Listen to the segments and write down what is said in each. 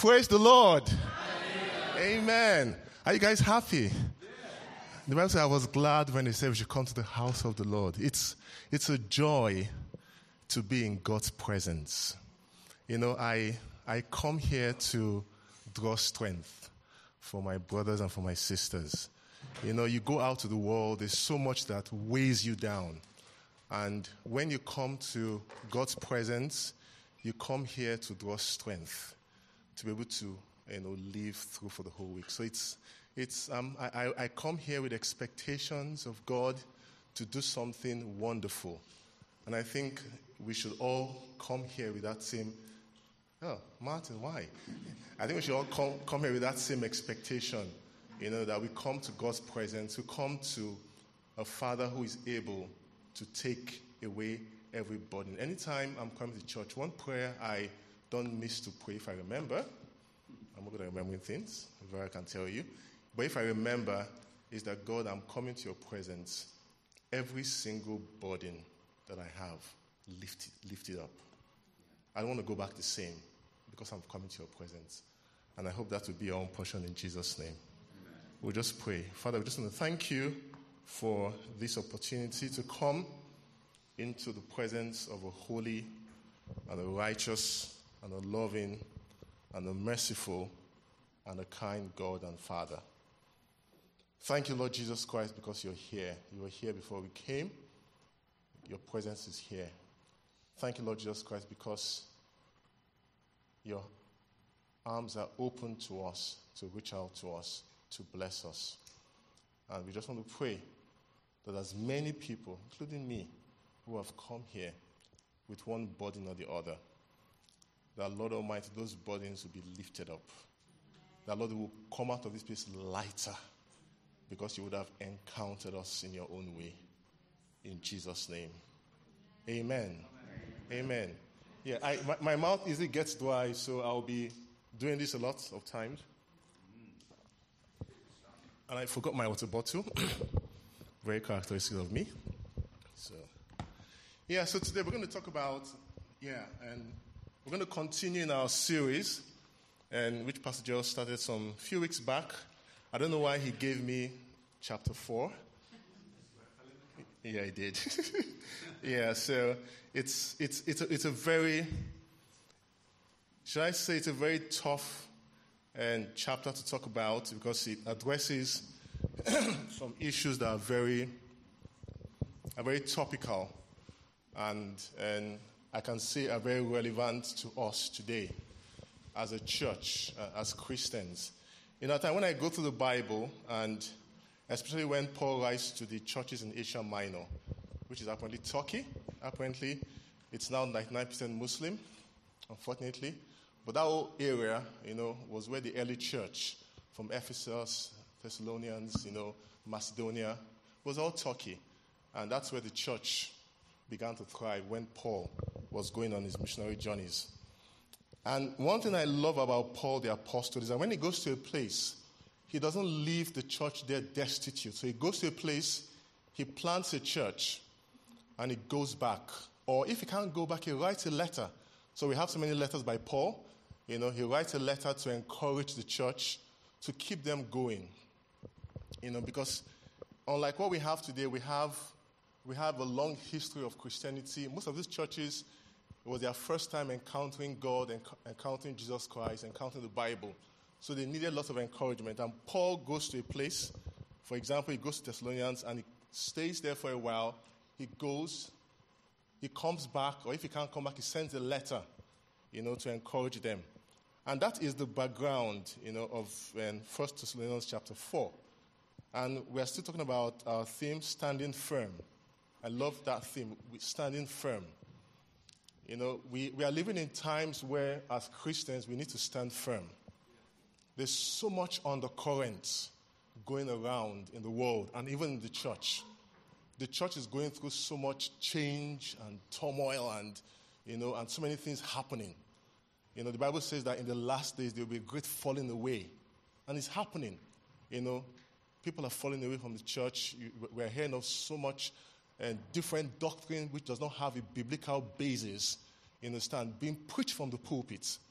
Praise the Lord. Amen. Are you guys happy? The Bible says, I was glad when they said we should come to the house of the Lord. It's a joy to be in God's presence. You know, I come here to draw strength for my brothers and for my sisters. You know, you go out to the world, there's so much that weighs you down. And when you come to God's presence, you come here to draw strength, to be able to, live through for the whole week. So I come here with expectations of God to do something wonderful. And I think we should all come here with that same, Martin, why? I think we should all come here with that same expectation, that we come to God's presence, we come to a Father who is able to take away every burden. Anytime I'm coming to church, one prayer I don't miss to pray, if I remember, I'm not good at remembering things, I can tell you, but if I remember, is that God, I'm coming to your presence. Every single burden that I have, lift it up. I don't want to go back the same because I'm coming to your presence. And I hope that will be our own portion in Jesus' name. Amen. We'll just pray. Father, we just want to thank you for this opportunity to come into the presence of a holy and a righteous and a loving and a merciful and a kind God and Father. Thank you, Lord Jesus Christ, because you're here. You were here before we came. Your presence is here. Thank you, Lord Jesus Christ, because your arms are open to us, to reach out to us, to bless us. And we just want to pray that as many people, including me, who have come here with one burden or the other, that, Lord Almighty, those burdens will be lifted up. That, Lord, will come out of this place lighter because you would have encountered us in your own way. In Jesus' name. Amen. Amen. Yeah, my mouth easily gets dry, so I'll be doing this a lot of times. And I forgot my water bottle. Very characteristic of me. So today we're going to talk about, and we're going to continue in our series, and which Pastor Joel started some few weeks back. I don't know why he gave me chapter 4. Yeah, he did. So it's a very, should I say, it's a very tough chapter to talk about because it addresses some issues that are very topical and I can say are very relevant to us today as a church, as Christians. When I go through the Bible, and especially when Paul writes to the churches in Asia Minor, which is apparently Turkey. Apparently, it's now 99% Muslim, unfortunately. But that whole area, was where the early church, from Ephesus, Thessalonians, Macedonia, was all Turkey. And that's where the church began to thrive when Paul was going on his missionary journeys. And one thing I love about Paul the Apostle is that when he goes to a place, he doesn't leave the church there destitute. So he goes to a place, he plants a church, and he goes back. Or if he can't go back, he writes a letter. So we have so many letters by Paul. He writes a letter to encourage the church to keep them going. Because unlike what we have today, we have a long history of Christianity. Most of these churches, it was their first time encountering God, encountering Jesus Christ, encountering the Bible. So they needed lots of encouragement. And Paul goes to a place, for example, he goes to Thessalonians and he stays there for a while. He goes, he comes back, or if he can't come back, he sends a letter, to encourage them. And that is the background, of 1 Thessalonians chapter 4. And we're still talking about our theme, standing firm. I love that theme, standing firm. We are living in times where, as Christians, we need to stand firm. There's so much undercurrent going around in the world and even in the church. The church is going through so much change and turmoil and so many things happening. The Bible says that in the last days there will be a great falling away. And it's happening. People are falling away from the church. We're hearing of so much different doctrine which does not have a biblical basis, being preached from the pulpit.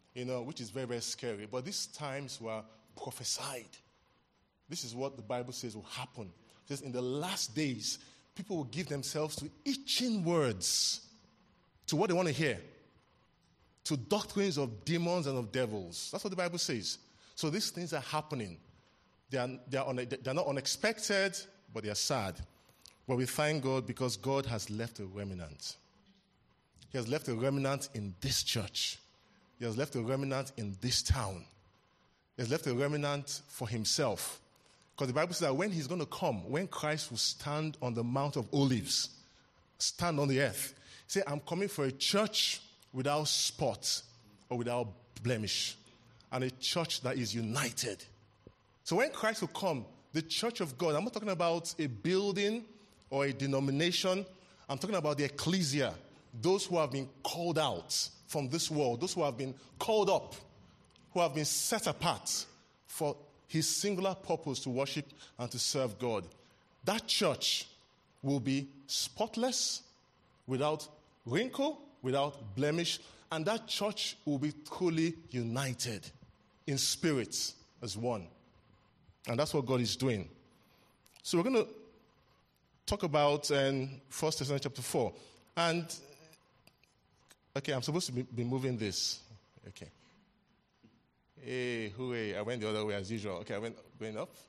which is very, very scary. But these times were prophesied. This is what the Bible says will happen. It says in the last days, people will give themselves to itching words, to what they want to hear, to doctrines of demons and of devils. That's what the Bible says. So these things are happening. They're not unexpected, but they are sad. But we thank God because God has left a remnant. He has left a remnant in this church. He has left a remnant in this town. He has left a remnant for himself. Because the Bible says that when he's going to come, when Christ will stand on the Mount of Olives, stand on the earth, he said, I'm coming for a church without spot or without blemish, and a church that is united. So when Christ will come, the church of God, I'm not talking about a building or a denomination. I'm talking about the ecclesia, those who have been called out from this world, those who have been called up, who have been set apart for his singular purpose to worship and to serve God. That church will be spotless, without wrinkle, without blemish, and that church will be truly united in spirit as one. And that's what God is doing. So we're going to talk about 1 Thessalonians chapter 4. And, okay, I'm supposed to be moving this. Okay. Hey, hooray, I went the other way as usual. Okay, I went going up.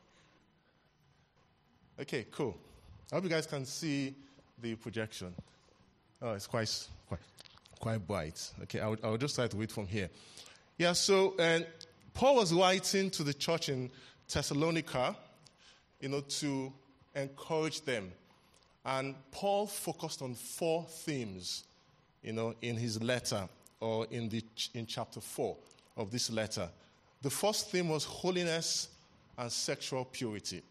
Okay, cool. I hope you guys can see the projection. Oh, it's quite bright. Okay, I'll just try to read from here. Yeah, so Paul was writing to the church in Thessalonica, to encourage them. And Paul focused on 4 themes, in his letter or in chapter 4 of this letter. The first theme was holiness and sexual purity.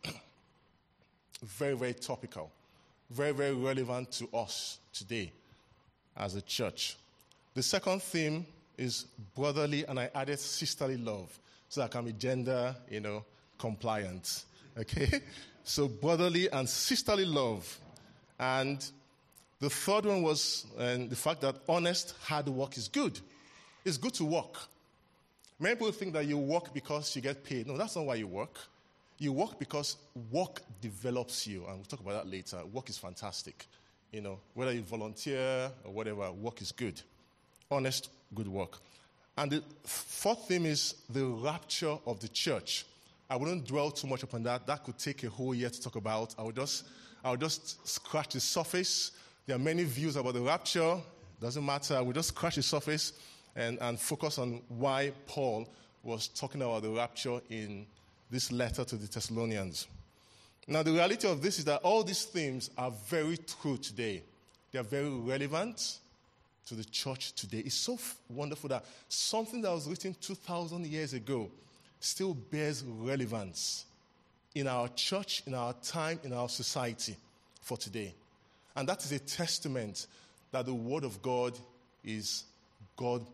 Very, very topical. Very, very relevant to us today as a church. The second theme is brotherly, and I added sisterly love, so that can be gender, compliant. Okay? So brotherly and sisterly love. And the third one was the fact that honest, hard work is good. It's good to work. Many people think that you work because you get paid. No, that's not why you work. You work because work develops you. And we'll talk about that later. Work is fantastic. Whether you volunteer or whatever, work is good. Honest, good work. And the fourth theme is the rapture of the church. I wouldn't dwell too much upon that. That could take a whole year to talk about. I would just scratch the surface. There are many views about the rapture. Doesn't matter. We'll just scratch the surface and focus on why Paul was talking about the rapture in this letter to the Thessalonians. Now, the reality of this is that all these themes are very true today. They are very relevant to the church today. It's so wonderful that something that was written 2,000 years ago still bears relevance in our church, in our time, in our society for today. And that is a testament that the Word of God is God-breathed,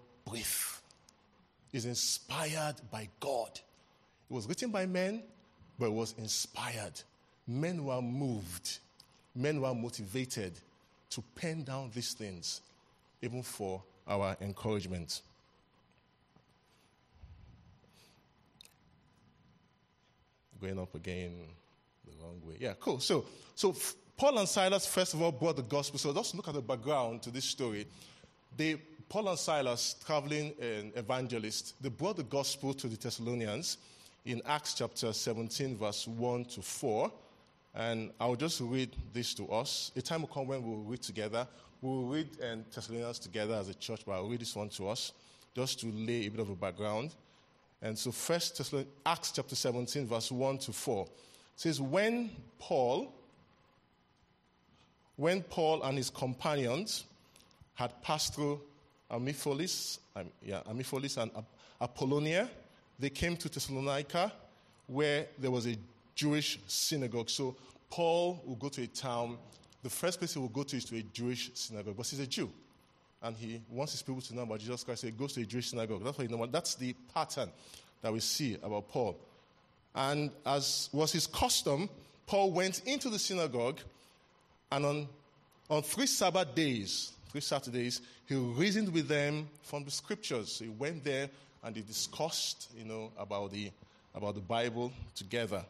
is inspired by God. It was written by men, but it was inspired. Men were moved. Men were motivated to pen down these things, even for our encouragement. Going up again the wrong way. Yeah, cool. So Paul and Silas, first of all, brought the gospel. So let's look at the background to this story. Paul and Silas, traveling evangelists, they brought the gospel to the Thessalonians in Acts chapter 17, verse 1 to 4. And I'll just read this to us. A time will come when we'll read together. We'll read Thessalonians together as a church, but I'll read this one to us just to lay a bit of a background. And so Acts chapter 17, verse 1 to 4. It says, When Paul and his companions had passed through Amphipolis and Apollonia, they came to Thessalonica, where there was a Jewish synagogue. So Paul will go to a town. The first place he will go to is to a Jewish synagogue, but he's a Jew. And he wants his people to know about Jesus Christ, so he goes to a Jewish synagogue. That's what he knows. That's the pattern that we see about Paul. And as was his custom, Paul went into the synagogue, and on 3 Sabbath days, 3 Saturdays, he reasoned with them from the scriptures. He went there and they discussed, about the Bible together.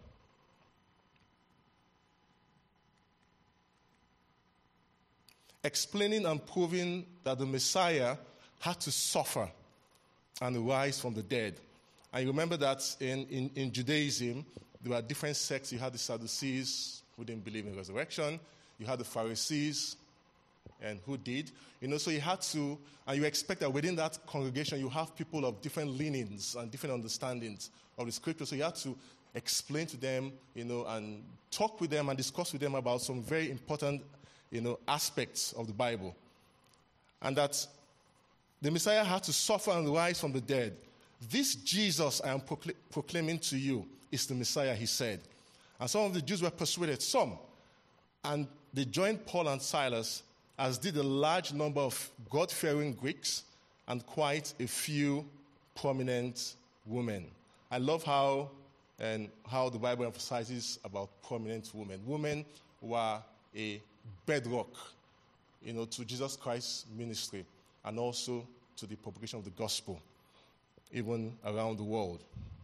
Explaining and proving that the Messiah had to suffer and rise from the dead. And you remember that in Judaism, there were different sects. You had the Sadducees, who didn't believe in resurrection. You had the Pharisees, and who did. So you had to, and you expect that within that congregation, you have people of different leanings and different understandings of the scripture. So you had to explain to them, and talk with them and discuss with them about some very important, aspects of the Bible. And that the Messiah had to suffer and rise from the dead. This Jesus I am proclaiming to you is the Messiah, he said. And some of the Jews were persuaded, some. And they joined Paul and Silas, as did a large number of God-fearing Greeks and quite a few prominent women. I love how the Bible emphasizes about prominent women. Women were a bedrock, to Jesus Christ's ministry and also to the propagation of the gospel, even around the world.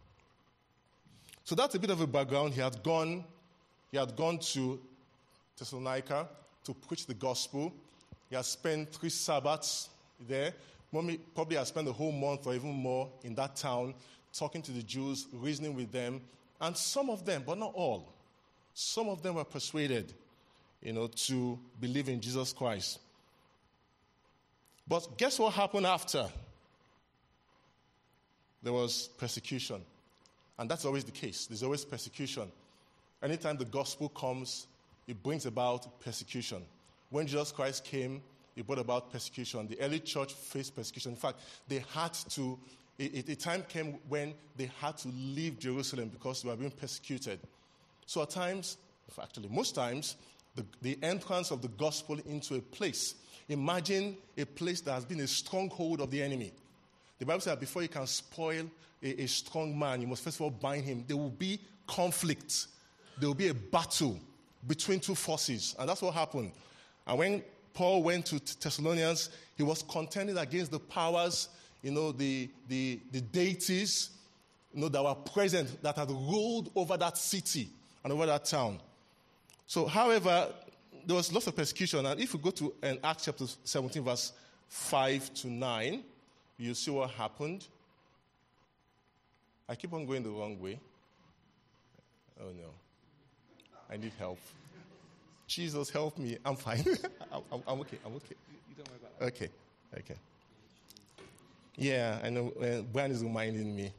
So that's a bit of a background. He had gone to Thessalonica to preach the gospel. He had spent 3 Sabbaths there. Probably had spent the whole month or even more in that town, talking to the Jews, reasoning with them. And some of them, but not all, some of them were persuaded, to believe in Jesus Christ. But guess what happened after? There was persecution. And that's always the case. There's always persecution. Anytime the gospel comes, it brings about persecution. When Jesus Christ came, it brought about persecution. The early church faced persecution. In fact, they had to, a time came when they had to leave Jerusalem because they were being persecuted. So at times, actually most times, the entrance of the gospel into a place. Imagine a place that has been a stronghold of the enemy. The Bible says that before you can spoil a strong man, you must first of all bind him. There will be conflict. There will be a battle between two forces. And that's what happened. And when Paul went to Thessalonians, he was contending against the powers, the deities, that were present, that had ruled over that city and over that town. So, however, there was lots of persecution. And if you go to Acts chapter 17, verse 5 to 9, you'll see what happened. I keep on going the wrong way. Oh, no. I need help. Jesus, help me. I'm fine. I'm okay. You don't worry about it. Okay. Yeah, I know. Brian is reminding me.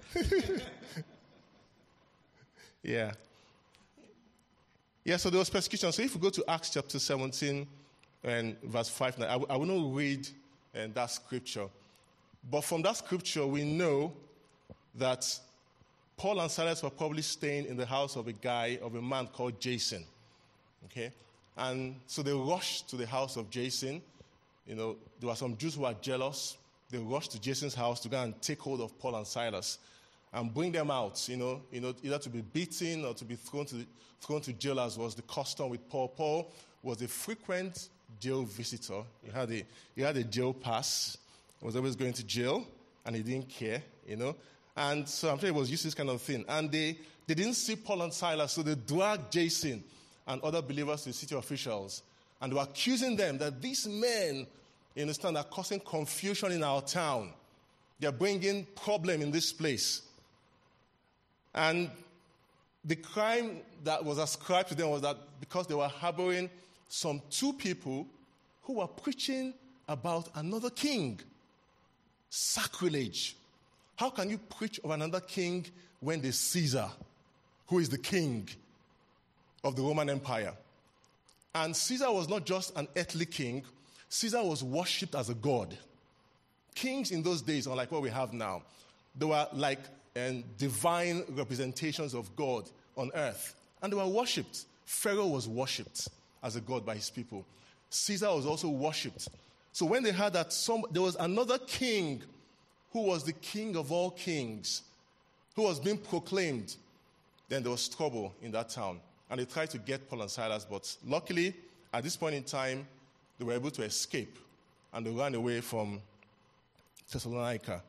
Yeah. Yeah, so there was persecution. So if you go to Acts chapter 17 and verse 5, I will not read that scripture. But from that scripture, we know that Paul and Silas were probably staying in the house of a man called Jason. Okay? And so they rushed to the house of Jason. There were some Jews who were jealous. They rushed to Jason's house to go and take hold of Paul and Silas and bring them out, either to be beaten or to be thrown to jail, as was the custom with Paul. Paul was a frequent jail visitor. He had a jail pass. He was always going to jail, and he didn't care, And so I'm sure he was used to this kind of thing. And they didn't see Paul and Silas, so they dragged Jason and other believers to the city officials. And they were accusing them that these men, are causing confusion in our town. They're bringing problem in this place. And the crime that was ascribed to them was that because they were harboring some 2 people who were preaching about another king. Sacrilege. How can you preach of another king when there's Caesar, who is the king of the Roman Empire? And Caesar was not just an earthly king. Caesar was worshipped as a god. Kings in those days, unlike what we have now, they were like divine representations of God on earth. And they were worshipped. Pharaoh was worshipped as a god by his people. Caesar was also worshipped. So when they heard that there was another king who was the king of all kings, who was being proclaimed, then there was trouble in that town. And they tried to get Paul and Silas, but luckily, at this point in time, they were able to escape. and they ran away from Thessalonica.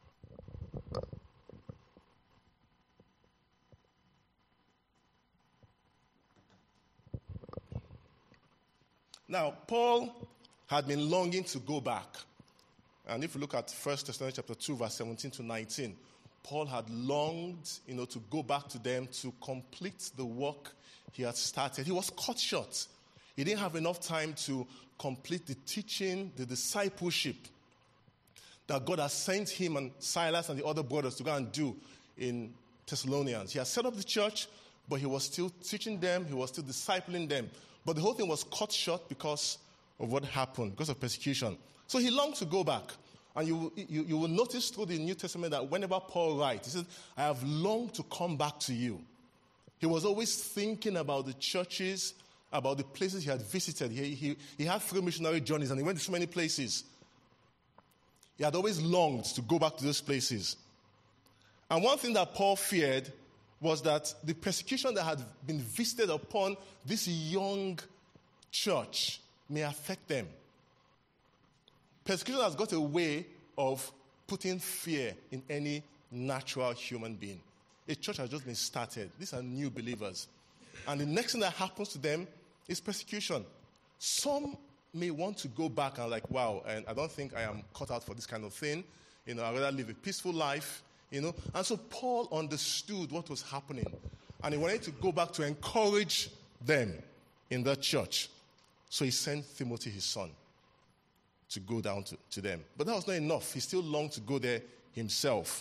Now, Paul had been longing to go back. And if you look at 1 Thessalonians chapter 2, verse 17 to 19, Paul had longed, to go back to them to complete the work he had started. He was cut short. He didn't have enough time to complete the teaching, the discipleship that God has sent him and Silas and the other brothers to go and do in Thessalonians. He had set up the church, but he was still teaching them, he was still discipling them. But the whole thing was cut short because of what happened, because of persecution. So he longed to go back. And you will notice through the New Testament that whenever Paul writes, he says, I have longed to come back to you. He was always thinking about the churches, about the places he had visited. He had 3 missionary journeys and he went to so many places. He had always longed to go back to those places. And one thing that Paul feared was that the persecution that had been visited upon this young church may affect them. Persecution has got a way of putting fear in any natural human being. A church has just been started. These are new believers. And the next thing that happens to them is persecution. Some may want to go back and wow, and I don't think I am cut out for this kind of thing. I'd rather live a peaceful life. And so Paul understood what was happening. And he wanted to go back to encourage them in that church. So he sent Timothy, his son, to go down to them. But that was not enough. He still longed to go there himself.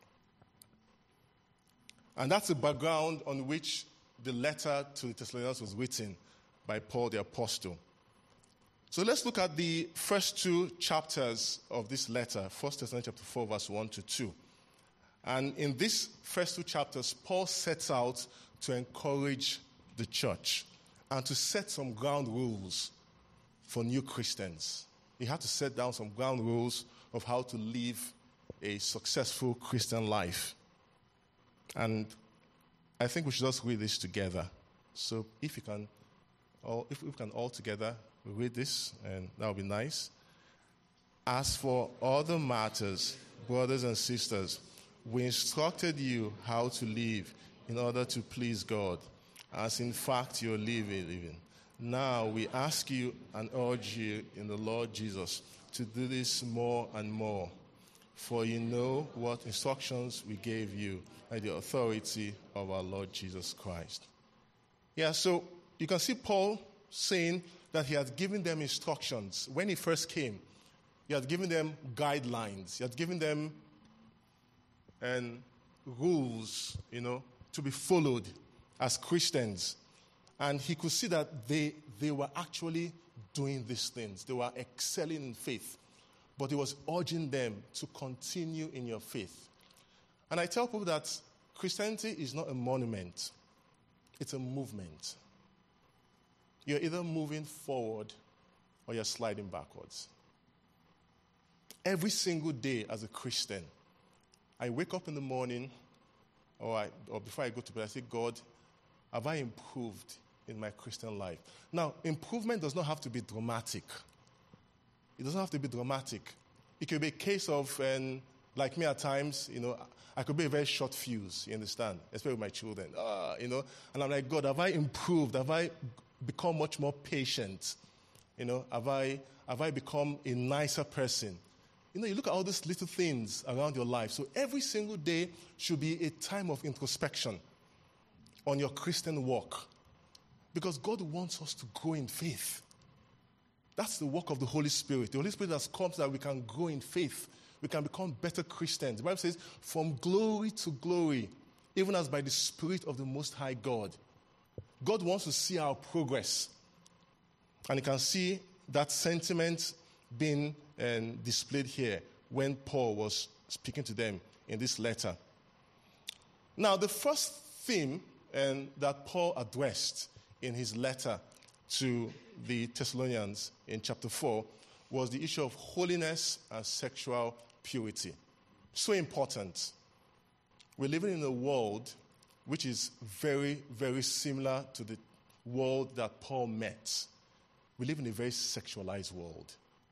And that's the background on which the letter to the Thessalonians was written by Paul the Apostle. So let's look at the first 2 chapters of this letter, 1 Thessalonians chapter 4, verse 1 to 2. And in these first 2 chapters, Paul sets out to encourage the church and to set some ground rules for new Christians. He had to set down some ground rules of how to live a successful Christian life. And I think we should just read this together. So if we can all together read this, and that would be nice. As for other matters, brothers and sisters, we instructed you how to live in order to please God, as in fact you're living. Now we ask you and urge you in the Lord Jesus to do this more and more, for you know what instructions we gave you by the authority of our Lord Jesus Christ. So you can see Paul saying that he had given them instructions. When he first came, he had given them guidelines. He had given them rules, to be followed as Christians. And he could see that they were actually doing these things. They were excelling in faith. But he was urging them to continue in your faith. And I tell people that Christianity is not a monument. It's a movement. You're either moving forward or you're sliding backwards. Every single day as a Christian, I wake up in the morning or before I go to bed, I say, God, have I improved in my Christian life? Now, improvement does not have to be dramatic. It doesn't have to be dramatic. It could be a case of, like me at times, I could be a very short fuse, you understand? Especially with my children, And I'm like, God, have I improved? Have I become much more patient? Have I become a nicer person? You look at all these little things around your life. So every single day should be a time of introspection on your Christian walk. Because God wants us to grow in faith. That's the work of the Holy Spirit. The Holy Spirit has come so that we can grow in faith. We can become better Christians. The Bible says, from glory to glory, even as by the Spirit of the Most High God. God wants to see our progress. And you can see that sentiment being displayed here when Paul was speaking to them in this letter. Now, the first theme that Paul addressed in his letter to the Thessalonians in chapter 4 was the issue of holiness and sexual purity. So important. We're living in a world which is very, very similar to the world that Paul met. We live in a very sexualized world.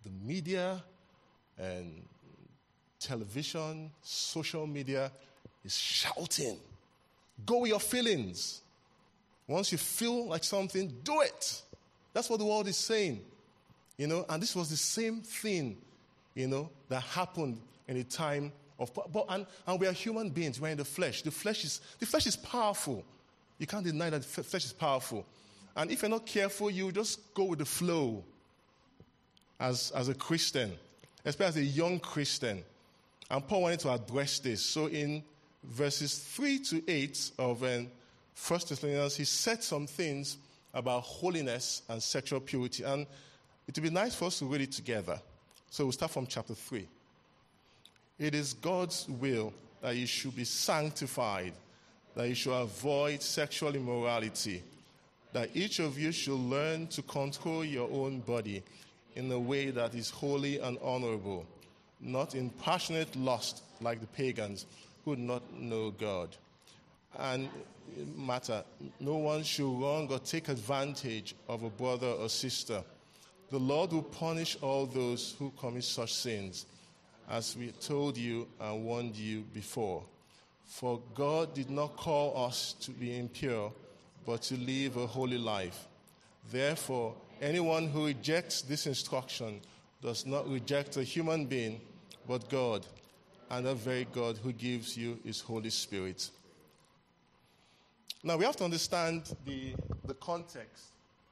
the media and television, social media is shouting, go with your feelings. Once you feel like something, do it. That's what the world is saying. And this was the same thing, that happened in the time of, and we are human beings. We're in the flesh. The flesh is powerful. You can't deny that the flesh is powerful. And if you're not careful, you just go with the flow as a Christian, especially as a young Christian. And Paul wanted to address this. So in verses 3 to 8 of 1 Thessalonians, he said some things about holiness and sexual purity. And it would be nice for us to read it together. So we'll start from chapter 3. It is God's will that you should be sanctified, that you should avoid sexual immorality, that each of you should learn to control your own body in a way that is holy and honorable, not in passionate lust like the pagans who do not know God. And matter, no one should wrong or take advantage of a brother or sister. The Lord will punish all those who commit such sins, as we told you and warned you before. For God did not call us to be impure, but to live a holy life. Therefore, anyone who rejects this instruction does not reject a human being, but God, and the very God who gives you his Holy Spirit. Now, we have to understand the context.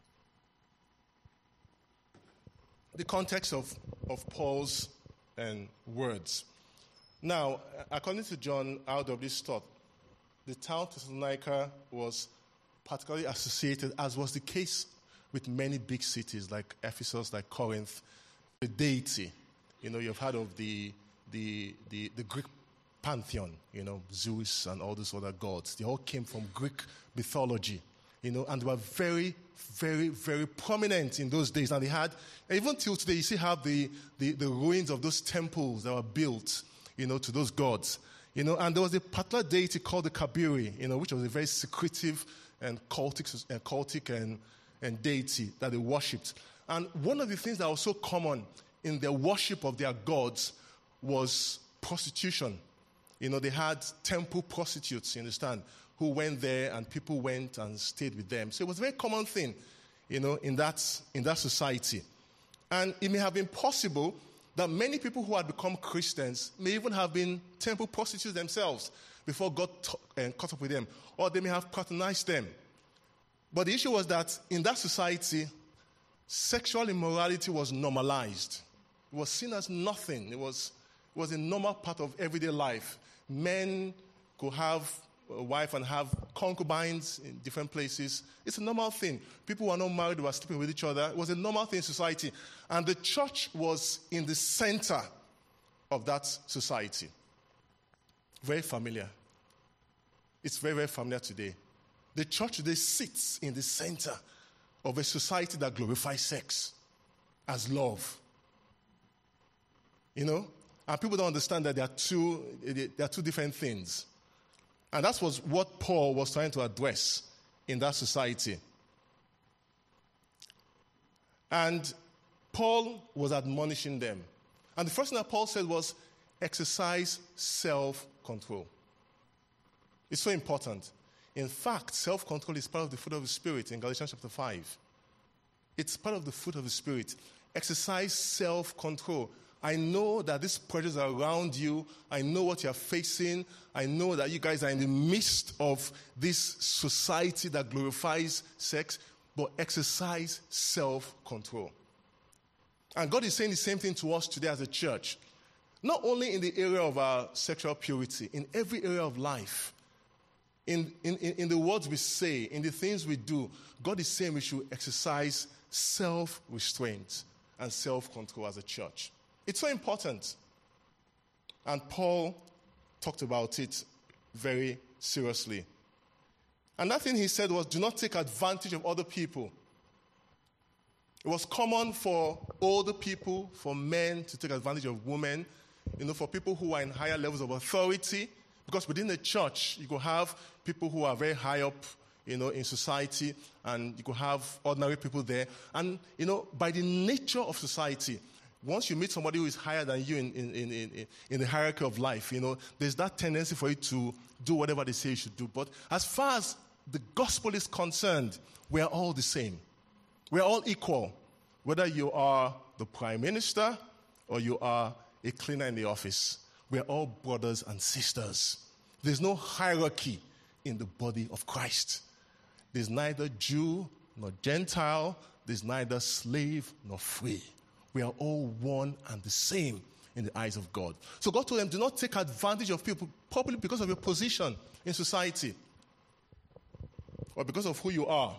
The context of Paul's words. Now, according to John R.W. Stott, the town Thessalonica was particularly associated, as was the case with many big cities like Ephesus, like Corinth, the deity. You've heard of the Greek pantheon, Zeus and all those other gods. They all came from Greek mythology, and they were very, very, very prominent in those days. And they had, even till today, you still have the ruins of those temples that were built, to those gods. And there was a particular deity called the Kabiri, which was a very secretive and cultic and deity that they worshipped. And one of the things that was so common in their worship of their gods was prostitution. They had temple prostitutes, you understand, who went there and people went and stayed with them. So it was a very common thing, in that society. And it may have been possible that many people who had become Christians may even have been temple prostitutes themselves before God caught up with them, or they may have patronized them. But the issue was that in that society, sexual immorality was normalized. It was seen as nothing. It was a normal part of everyday life. Men could have a wife and have concubines in different places. It's a normal thing. People who are not married were sleeping with each other. It was a normal thing in society. And the church was in the center of that society. Very familiar. It's very, very familiar today. The church today sits in the center of a society that glorifies sex as love. And people don't understand that there are two different things. And that was what Paul was trying to address in that society. And Paul was admonishing them. And the first thing that Paul said was, exercise self-control. It's so important. In fact, self-control is part of the fruit of the Spirit in Galatians chapter 5. It's part of the fruit of the Spirit. Exercise self-control. I know that these pressures are around you. I know what you're facing. I know that you guys are in the midst of this society that glorifies sex, but exercise self-control. And God is saying the same thing to us today as a church. Not only in the area of our sexual purity, in every area of life. In the words we say, in the things we do, God is saying we should exercise self-restraint and self-control as a church. It's so important. And Paul talked about it very seriously. And that thing he said was, do not take advantage of other people. It was common for older people, for men to take advantage of women, for people who are in higher levels of authority. Because within the church, you could have people who are very high up, in society, and you could have ordinary people there. And, by the nature of society, Once you meet somebody who is higher than you in the hierarchy of life, there's that tendency for you to do whatever they say you should do. But as far as the gospel is concerned, we are all the same. We are all equal. Whether you are the prime minister or you are a cleaner in the office, we are all brothers and sisters. There's no hierarchy in the body of Christ. There's neither Jew nor Gentile. There's neither slave nor free. We are all one and the same in the eyes of God. So God told them, do not take advantage of people probably because of your position in society or because of who you are.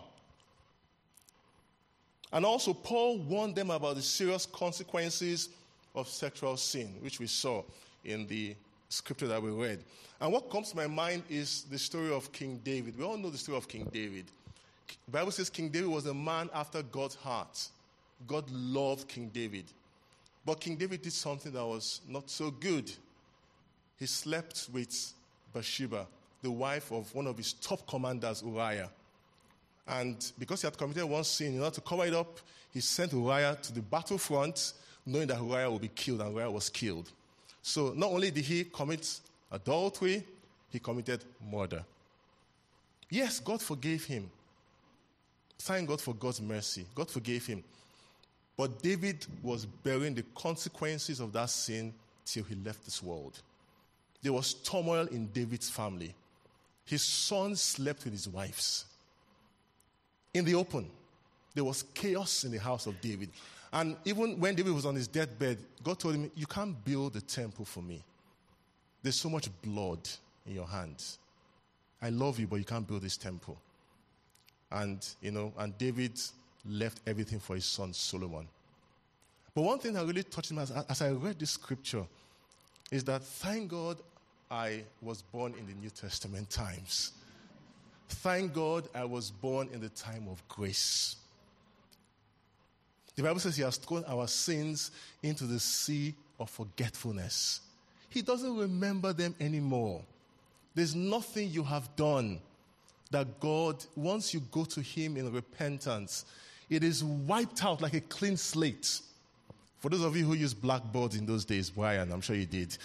And also, Paul warned them about the serious consequences of sexual sin, which we saw in the scripture that we read. And what comes to my mind is the story of King David. We all know the story of King David. The Bible says King David was a man after God's heart. God loved King David. But King David did something that was not so good. He slept with Bathsheba, the wife of one of his top commanders, Uriah. And because he had committed one sin, in order to cover it up, he sent Uriah to the battlefront, knowing that Uriah would be killed, and Uriah was killed. So not only did he commit adultery, he committed murder. Yes, God forgave him. Thank God for God's mercy. God forgave him. But David was bearing the consequences of that sin till he left this world. There was turmoil in David's family. His sons slept with his wives. In the open, there was chaos in the house of David. And even when David was on his deathbed, God told him, you can't build a temple for me. There's so much blood in your hands. I love you, but you can't build this temple. And David left everything for his son Solomon. But one thing that really touched me as I read this scripture is that thank God I was born in the New Testament times. Thank God I was born in the time of grace. The Bible says he has thrown our sins into the sea of forgetfulness. He doesn't remember them anymore. There's nothing you have done that God, once you go to him in repentance, it is wiped out like a clean slate. For those of you who used blackboards in those days, Brian, I'm sure you did.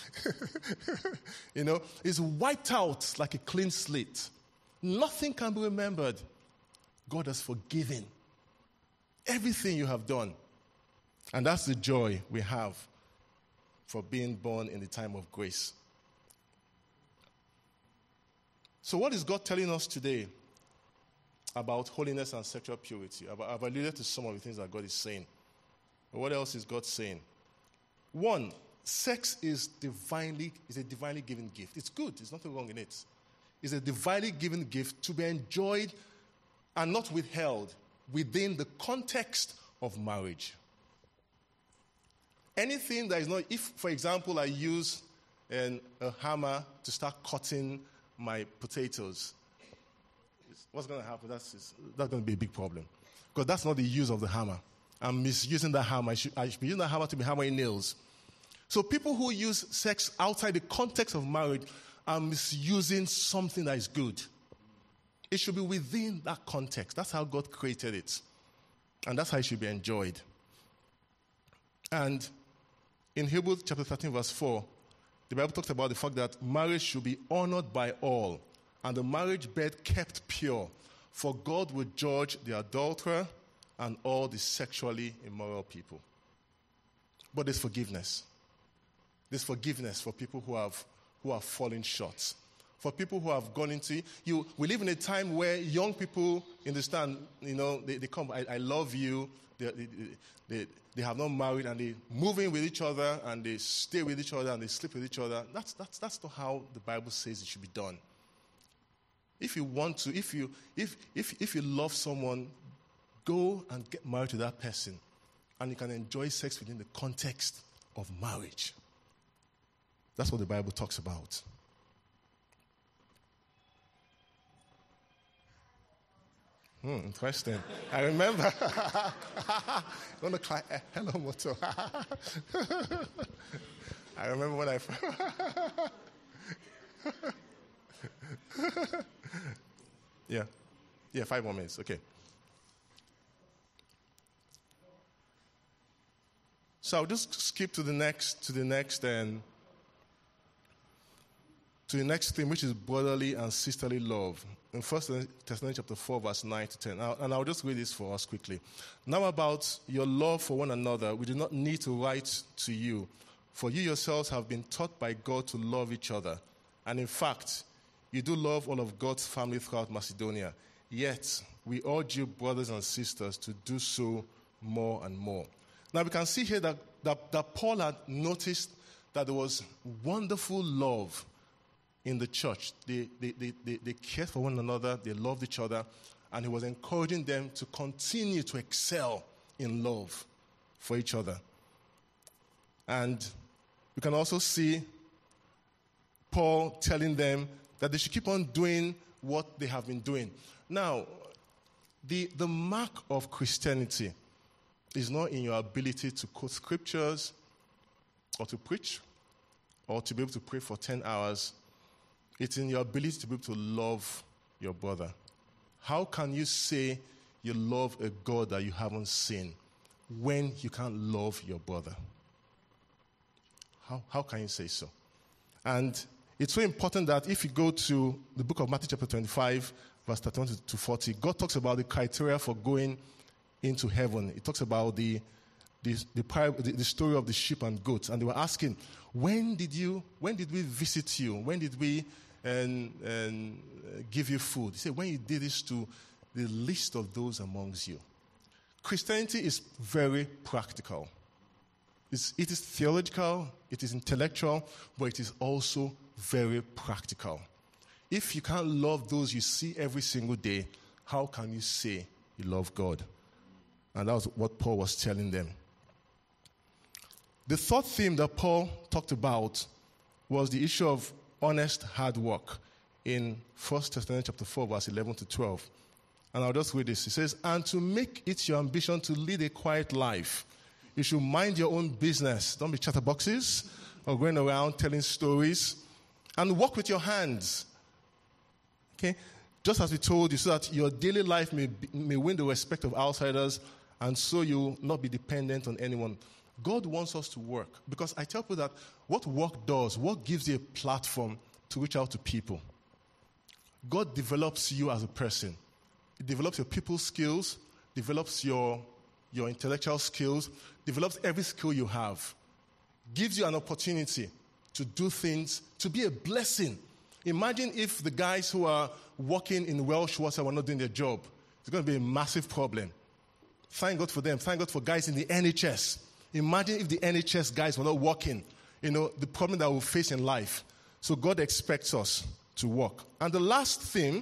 It's wiped out like a clean slate. Nothing can be remembered. God has forgiven everything you have done. And that's the joy we have for being born in the time of grace. So what is God telling us today about holiness and sexual purity? I've alluded to some of the things that God is saying. But what else is God saying? One, sex is a divinely given gift. It's good. There's nothing wrong in it. It's a divinely given gift to be enjoyed and not withheld within the context of marriage. Anything that is not, if, for example, I use a hammer to start cutting my potatoes, what's going to happen? That's going to be a big problem. Because that's not the use of the hammer. I'm misusing the hammer. I should be using the hammer to be hammering nails. So people who use sex outside the context of marriage are misusing something that is good. It should be within that context. That's how God created it. And that's how it should be enjoyed. And in Hebrews chapter 13, verse 4, the Bible talks about the fact that marriage should be honored by all, and the marriage bed kept pure, for God will judge the adulterer and all the sexually immoral people. But there's forgiveness. There's forgiveness for people who have fallen short. For people who have gone into we live in a time where young people understand, they come, I love you, they have not married, and they move in with each other, and they stay with each other, and they sleep with each other. That's not how the Bible says it should be done. If you want to, if you love someone, go and get married to that person, and you can enjoy sex within the context of marriage. That's what the Bible talks about. Interesting. I remember. Hello, Moto. I remember when I. Yeah, 5 more minutes. Okay. So I'll just skip to the next theme, which is brotherly and sisterly love. In 1 Thessalonians chapter 4, verse 9 to 10. And I'll just read this for us quickly. Now about your love for one another, we do not need to write to you, for you yourselves have been taught by God to love each other. And in fact, you do love all of God's family throughout Macedonia. Yet, we urge you, brothers and sisters, to do so more and more. Now, we can see here that Paul had noticed that there was wonderful love in the church. They cared for one another, they loved each other, and he was encouraging them to continue to excel in love for each other. And you can also see Paul telling them that they should keep on doing what they have been doing. Now, the mark of Christianity is not in your ability to quote scriptures or to preach or to be able to pray for 10 hours. It's in your ability to be able to love your brother. How can you say you love a God that you haven't seen when you can't love your brother? How can you say so? And it's so important that if you go to the book of Matthew chapter 25, verse 31 to 40, God talks about the criteria for going into heaven. It talks about the story of the sheep and goats. And they were asking, when did we visit you? When did we give you food? He said, when you did this to the least of those amongst you. Christianity is very practical. It is theological, it is intellectual, but it is also very practical. If you can't love those you see every single day, how can you say you love God? And that was what Paul was telling them. The third theme that Paul talked about was the issue of honest hard work in 1 Thessalonians chapter 4, verse 11 to 12. And I'll just read this. It says, and to make it your ambition to lead a quiet life, you should mind your own business. Don't be chatterboxes or going around telling stories. And work with your hands. Okay? Just as we told you, so that your daily life may win the respect of outsiders, and so you will not be dependent on anyone. God wants us to work. Because I tell people that what work does, work gives you a platform to reach out to people. God develops you as a person. It develops your people skills, develops your intellectual skills, develops every skill you have. Gives you an opportunity to do things, to be a blessing. Imagine if the guys who are working in Welsh Water were not doing their job. It's going to be a massive problem. Thank God for them. Thank God for guys in the NHS. Imagine if the NHS guys were not working. The problem that we'll face in life. So God expects us to work. And the last thing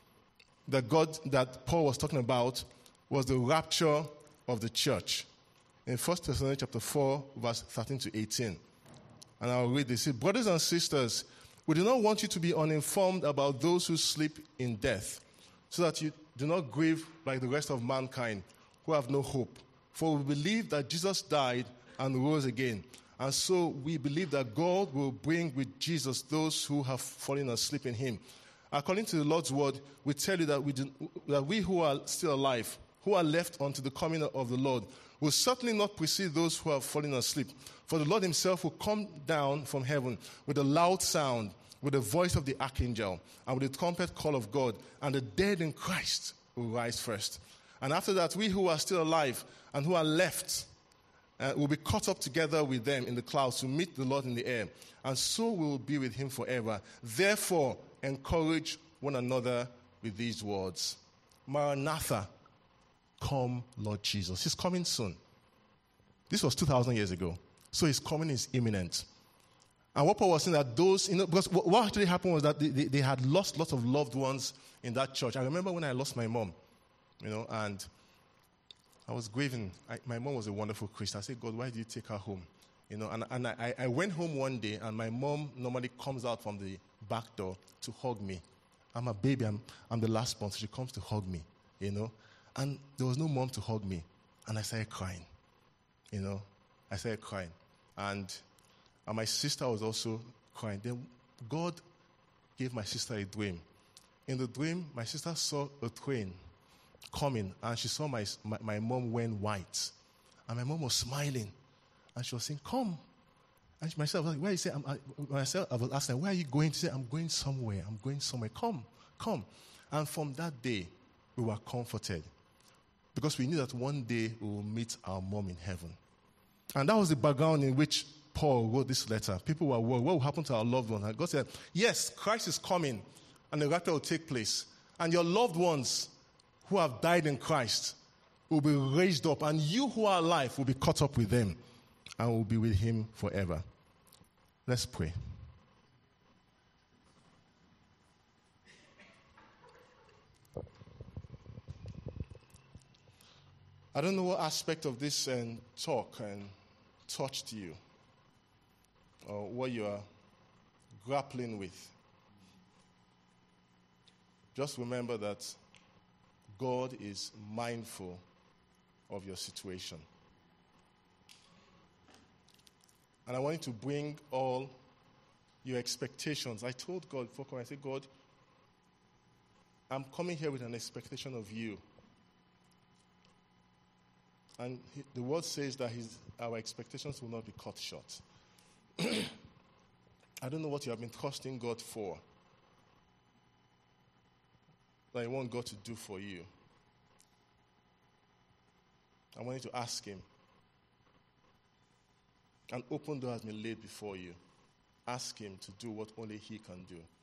that Paul was talking about was the rapture of the church. In 1 Thessalonians chapter 4, verse 13 to 18. And I'll read this. Brothers and sisters, we do not want you to be uninformed about those who sleep in death, so that you do not grieve like the rest of mankind who have no hope. For we believe that Jesus died and rose again. And so we believe that God will bring with Jesus those who have fallen asleep in him. According to the Lord's word, we tell you that we who are still alive, who are left unto the coming of the Lord, will certainly not precede those who have fallen asleep. For the Lord himself will come down from heaven with a loud sound, with the voice of the archangel, and with the trumpet call of God, and the dead in Christ will rise first. And after that, we who are still alive and who are left will be caught up together with them in the clouds to meet the Lord in the air. And so we will be with him forever. Therefore, encourage one another with these words. Maranatha, come, Lord Jesus. He's coming soon. This was 2,000 years ago. So his coming is imminent. And what Paul was saying that those, because what actually happened was that they had lost lots of loved ones in that church. I remember when I lost my mom, and I was grieving. My mom was a wonderful Christian. I said, God, why did you take her home? And I went home one day, and my mom normally comes out from the back door to hug me. I'm a baby. I'm the last one, so she comes to hug me, And there was no mom to hug me. And I started crying, I started crying. And my sister was also crying. Then God gave my sister a dream. In the dream, my sister saw a train coming, and she saw my mom wearing white. And my mom was smiling. And she was saying, come. And myself, where you say, I was asking, where are you going? She said, I'm going somewhere. I'm going somewhere. Come. And from that day, we were comforted. Because we knew that one day we will meet our mom in heaven. And that was the background in which Paul wrote this letter. People were worried, what will happen to our loved ones? And God said, yes, Christ is coming, and the rapture will take place. And your loved ones who have died in Christ will be raised up, and you who are alive will be caught up with them and will be with him forever. Let's pray. I don't know what aspect of this talk touched you or what you are grappling with. Just remember that God is mindful of your situation. And I want you to bring all your expectations. I told God, I said, God, I'm coming here with an expectation of you. And the word says that our expectations will not be cut short. I don't know what you have been trusting God for, that you want God to do for you. I want you to ask him. An open door has been laid before you. Ask him to do what only he can do.